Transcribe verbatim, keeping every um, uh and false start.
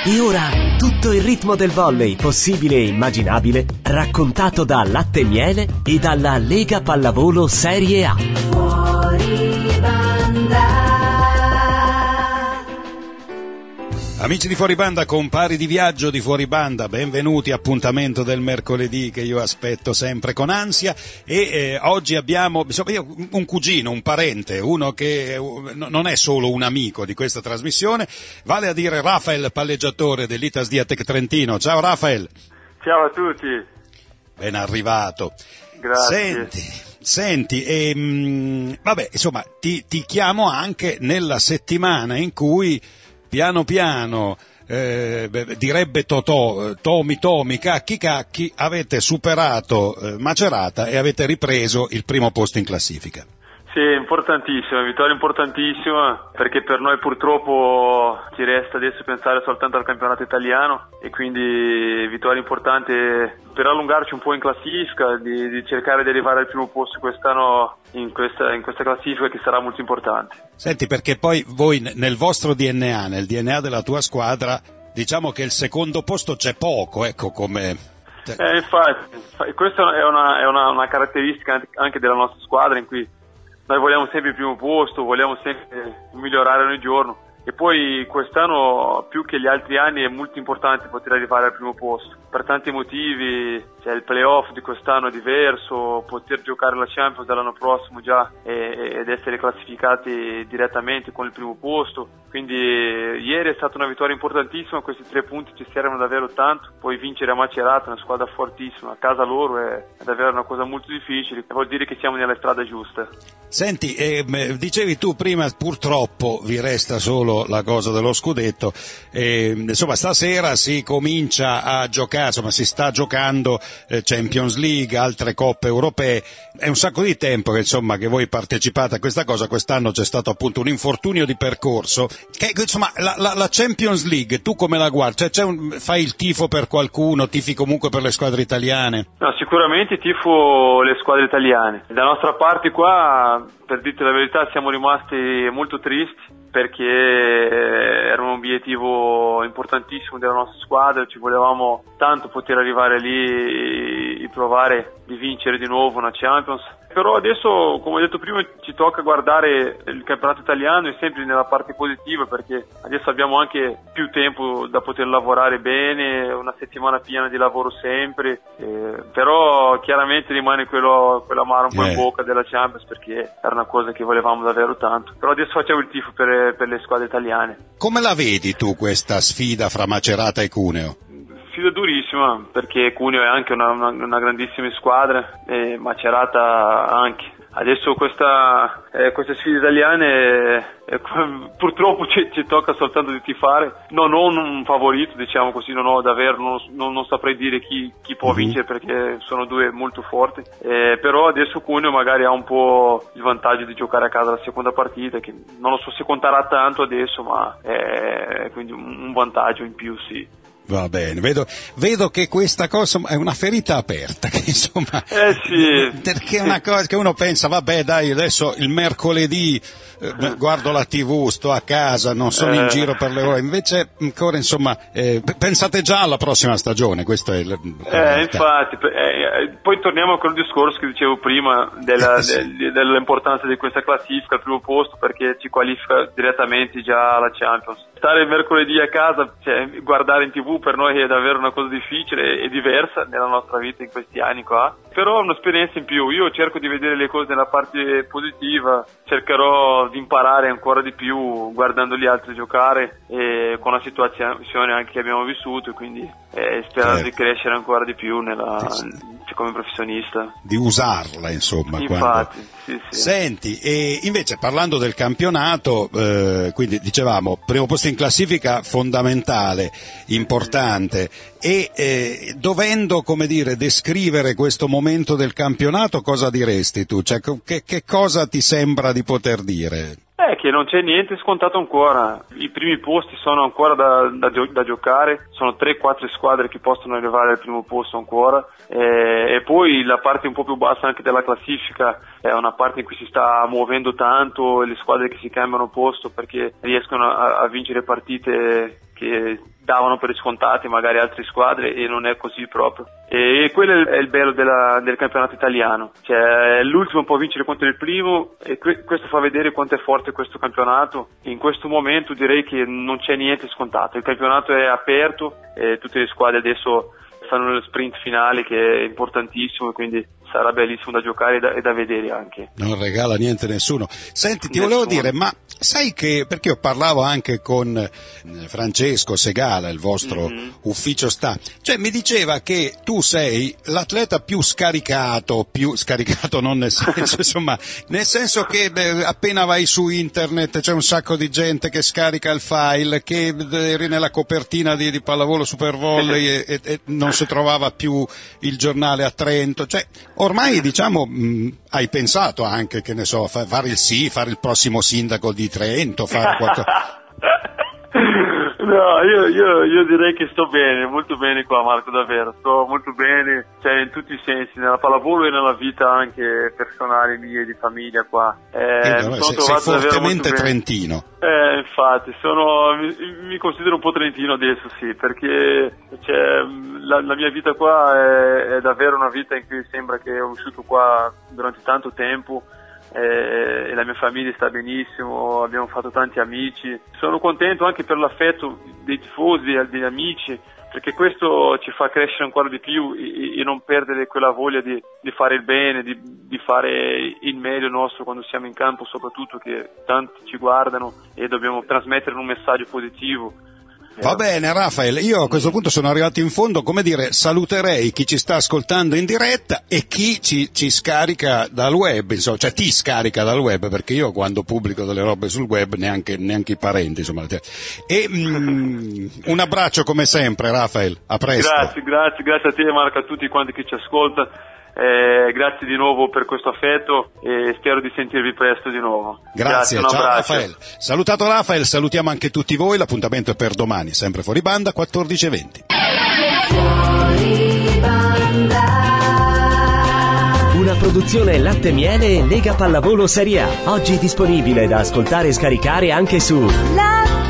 E ora tutto il ritmo del volley possibile e immaginabile raccontato da Latte e Miele e dalla Lega Pallavolo Serie A. Fuori banda. Amici di Fuori Banda, compari di viaggio di Fuori Banda, benvenuti, appuntamento del mercoledì che io aspetto sempre con ansia e eh, oggi abbiamo insomma, io, un cugino, un parente, uno che uh, non è solo un amico di questa trasmissione, vale a dire Rafael, palleggiatore dell'Itas Diatec Trentino. Ciao Rafael. Ciao a tutti. Ben arrivato. Grazie. Senti, senti e, mh, vabbè, insomma, ti, ti chiamo anche nella settimana in cui piano piano, eh, direbbe Totò, Tomi Tomi, cacchi cacchi, avete superato eh, Macerata e avete ripreso il primo posto in classifica. Sì, importantissima, vittoria importantissima, perché per noi purtroppo ci resta adesso pensare soltanto al campionato italiano e quindi vittoria importante per allungarci un po' in classifica, di, di cercare di arrivare al primo posto quest'anno in questa, in questa classifica che sarà molto importante. Senti, perché poi voi nel vostro D N A, nel D N A della tua squadra, diciamo che il secondo posto c'è poco, ecco come... Eh, infatti, questa è una, è una, una caratteristica anche della nostra squadra in cui noi vogliamo sempre il primo posto, vogliamo sempre migliorare ogni giorno e poi quest'anno più che gli altri anni è molto importante poter arrivare al primo posto per tanti motivi, cioè il playoff di quest'anno è diverso, poter giocare la Champions dell'anno prossimo già e, ed essere classificati direttamente con il primo posto, quindi ieri è stata una vittoria importantissima, questi tre punti ci servono davvero tanto, poi vincere a Macerata, una squadra fortissima, a casa loro è, è davvero una cosa molto difficile, vuol dire che siamo nella strada giusta. Senti, eh, dicevi tu prima purtroppo vi resta solo la cosa dello scudetto, eh, insomma stasera si comincia a giocare, insomma si sta giocando eh, Champions League, altre coppe europee, è un sacco di tempo che insomma che voi partecipate a questa cosa, quest'anno c'è stato appunto un infortunio di percorso, che insomma la, la, la Champions League tu come la guardi? Cioè, c'è un, fai il tifo per qualcuno, tifi comunque per le squadre italiane? No, sicuramente tifo le squadre italiane, da nostra parte qua per dirti la verità siamo rimasti molto tristi perché era un obiettivo importantissimo della nostra squadra, ci volevamo tanto poter arrivare lì e provare di vincere di nuovo una Champions. Però adesso, come ho detto prima, ci tocca guardare il campionato italiano e sempre nella parte positiva perché adesso abbiamo anche più tempo da poter lavorare bene, una settimana piena di lavoro sempre, eh, però chiaramente rimane quello, quell'amaro un po' in bocca della Champions perché era una cosa che volevamo davvero tanto. Però adesso facciamo il tifo per, per le squadre italiane. Come la vedi tu questa sfida fra Macerata e Cuneo? Sfida durissima perché Cuneo è anche una, una, una grandissima squadra e Macerata anche. Adesso questa, eh, queste sfide italiane eh, purtroppo ci, ci tocca soltanto di tifare. Non ho un favorito, diciamo così, non ho davvero, non, non, non saprei dire chi, chi può vincere perché sono due molto forti. Eh, però adesso Cuneo magari ha un po' il vantaggio di giocare a casa la seconda partita, che non lo so se conterà tanto adesso, ma è quindi un vantaggio in più, sì. Va bene, vedo, vedo che questa cosa è una ferita aperta, che insomma, eh sì, perché è una cosa che uno pensa, vabbè dai, adesso il mercoledì eh, guardo la tivù, sto a casa, non sono in eh. giro per le ore, invece ancora insomma, eh, pensate già alla prossima stagione, questo è il... Eh, infatti, eh, poi torniamo a quel discorso che dicevo prima della, eh, sì. de, dell'importanza di questa classifica al primo posto perché ci qualifica direttamente già alla Champions. Stare mercoledì a casa, cioè, guardare in tivù per noi è davvero una cosa difficile e diversa nella nostra vita in questi anni qua, però è un'esperienza in più. Io cerco di vedere le cose nella parte positiva, cercherò di imparare ancora di più guardando gli altri giocare e con la situazione anche che abbiamo vissuto, quindi eh, sperando eh. di crescere ancora di più nella, cioè, come professionista, di usarla insomma. Infatti, quando... sì, sì. Senti, e invece parlando del campionato, eh, quindi dicevamo primo posto in classifica fondamentale, importante, e eh, dovendo, come dire, descrivere questo momento del campionato, cosa diresti tu? Cioè, che, che cosa ti sembra di poter dire? Eh, che non c'è niente scontato ancora, i primi posti sono ancora da, da, da giocare, sono tre quattro squadre che possono arrivare al primo posto ancora, eh, e poi la parte un po' più bassa anche della classifica è una parte in cui si sta muovendo tanto, le squadre che si cambiano posto perché riescono a, a vincere partite che davano per scontati magari altre squadre, e non è così proprio. E quello è il bello della, del campionato italiano, cioè l'ultimo può vincere contro il primo, e que- questo fa vedere quanto è forte questo campionato. In questo momento direi che non c'è niente scontato, il campionato è aperto e tutte le squadre adesso stanno nello sprint finale, che è importantissimo, e quindi sarà bellissimo da giocare e da, e da vedere anche. Non regala niente nessuno. Senti, ti Nessuno. volevo dire, ma sai che, perché io parlavo anche con Francesco Segala, il vostro mm-hmm. ufficio sta, cioè mi diceva che tu sei l'atleta più scaricato, più scaricato non nel senso, insomma, nel senso che beh, appena vai su internet c'è un sacco di gente che scarica il file, che eri nella copertina di, di Pallavolo Super Volley e, e, e non si trovava più il giornale a Trento, cioè ormai diciamo mh, hai pensato anche, che ne so, fare il sì, fare il prossimo sindaco di Trento, fare qualcosa. No, io, io, io direi che sto bene, molto bene qua, Marco, davvero, sto molto bene, cioè in tutti i sensi, nella pallavolo e nella vita anche personale mia e di famiglia qua. Eh, eh, mi sei, sono sei fortemente bene. trentino. Eh, infatti, sono, mi, mi considero un po' trentino adesso, sì, perché cioè, la, la mia vita qua è, è davvero una vita in cui sembra che ho vissuto qua durante tanto tempo. E la mia famiglia sta benissimo, abbiamo fatto tanti amici, sono contento anche per l'affetto dei tifosi, degli amici, perché questo ci fa crescere ancora di più e, e non perdere quella voglia di, di fare il bene, di, di fare il meglio nostro quando siamo in campo, soprattutto che tanti ci guardano e dobbiamo trasmettere un messaggio positivo. Va bene Rafael, io a questo punto sono arrivato in fondo, come dire, saluterei chi ci sta ascoltando in diretta e chi ci, ci scarica dal web, insomma, cioè ti scarica dal web, perché io quando pubblico delle robe sul web neanche, neanche i parenti, insomma. E mm, un abbraccio come sempre Rafael, a presto. Grazie, grazie, grazie a te Marco, a tutti quanti che ci ascoltano. Eh, grazie di nuovo per questo affetto e spero di sentirvi presto di nuovo. Grazie, grazie, ciao Rafael. Salutato Rafael, salutiamo anche tutti voi, l'appuntamento è per domani, sempre fuori banda, quattordici e venti. Fuori banda. Una produzione Latte Miele e Lega Pallavolo Serie A, oggi disponibile da ascoltare e scaricare anche su Latte